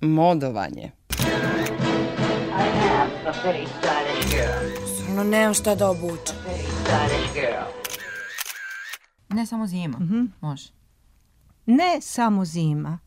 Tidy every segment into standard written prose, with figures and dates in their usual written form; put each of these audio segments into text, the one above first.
Modovanje. Stvarno nemam šta da obučem. Ne samo zima, može. Ne samo zima.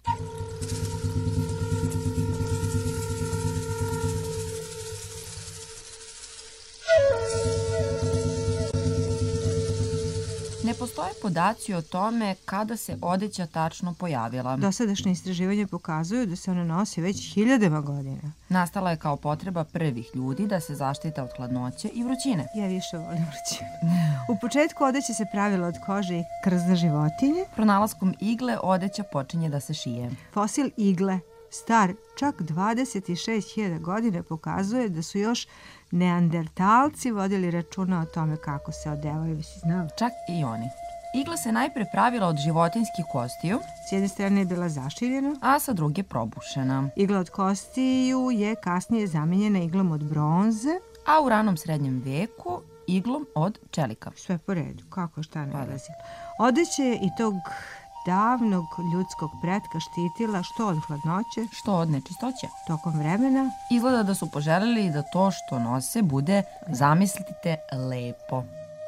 Ne postoje podaci o tome kada se odeća tačno pojavila. Dosadašnje istraživanje pokazuju da se ona nosi već hiljadama godina. Nastala je kao potreba prvih ljudi da se zaštite od hladnoće i vrućine. Ja više volim vrućinu. U početku odeća se pravila od kože i krzna životinje. Pronalaskom igle odeća počinje da se šije. Fosil igle, star čak 26.000 godina, pokazuje da su još neandertalci vodili računa o tome kako se odevaju, vi si znao? Čak i oni. Igla se najpre pravila od životinjskih kostiju. S jedne strane je bila zašiljena, a sa druge probušena. Igla od kostiju je kasnije zamenjena iglom od bronze, a u ranom srednjem veku iglom od čelika. Sve po redu, kako šta nalazi. Odeća je i tog davnog ljudskog pretka štitila što od hladnoće, što od nečistoće. Tokom vremena izgleda da su poželeli da to što nose bude, zamislite, lepo.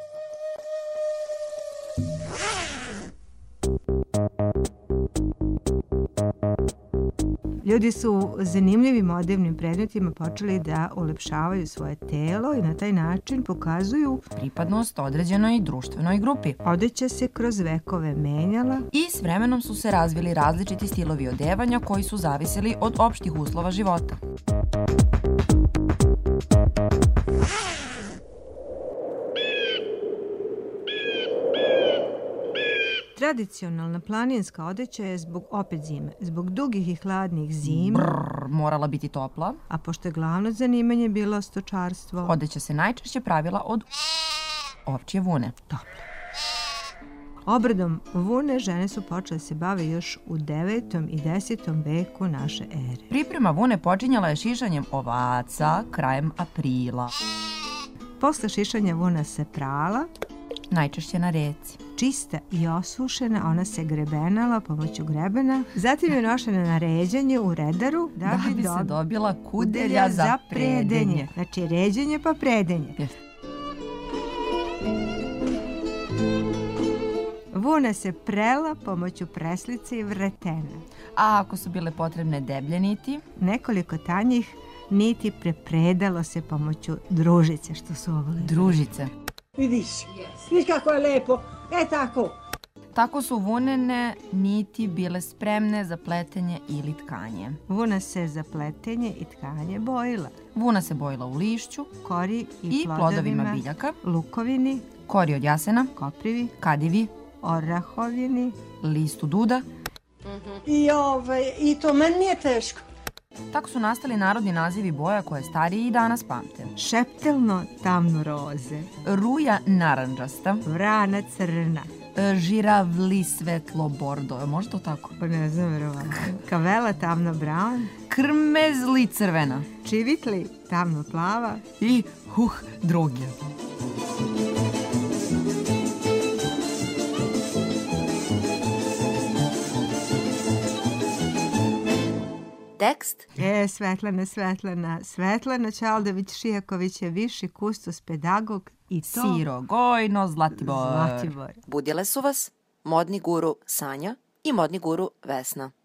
Ljudi su zanimljivim odevnim predmetima počeli da ulepšavaju svoje telo i na taj način pokazuju pripadnost određenoj društvenoj grupi. Odeća se kroz vekove menjala i s vremenom su se razvili različiti stilovi odevanja koji su zavisili od opštih uslova života. Tradicionalna planinska odeća je opet zime, zbog dugih i hladnih zima morala biti topla, a pošto je glavno zanimanje bilo stočarstvo, odeća se najčešće pravila od ovčje vune. Toplo. Obradom vune žene su počele se bave još u 9. i 10. veku naše ere. Priprema vune počinjala je šišanjem ovaca krajem aprila. Posle šišanja vuna se prala, najčešće na reci. Čista i osušena, ona se grebenala pomoću grebena, zatim je nošena na ređanje u redaru da bi se dobila kudelja za predenje. Znači ređanje pa predenje. Yes. Vuna se prela pomoću preslice i vretena. A ako su bile potrebne deblje niti? Nekoliko tanjih niti prepredalo se pomoću družice, što su ovale. Družice. Vidiš kako je lepo, tako. Tako su vunene niti bile spremne za pletenje ili tkanje. Vuna se za pletenje i tkanje bojila. Vuna se bojila u lišću, kori i plodovima biljaka, lukovini, kori od jasena, koprivi, kadivi, orahovini, listu duda. I to meni nije teško. Tako su nastali narodni nazivi boja koje stariji i danas pamte. Šeptelno tamno roze, ruja naranđasta, vrana crna, žiravli svetlo bordo, može to tako? Pa ne znam verovatno. Kavela tamno brown, krmezli crvena, čivitli tamno plava i druge. Tekst? Svetlana Čaldović-Šijaković je viši kustos pedagog i to... Siro Gojno Zlatibor. Budile su vas modni guru Sanja i modni guru Vesna.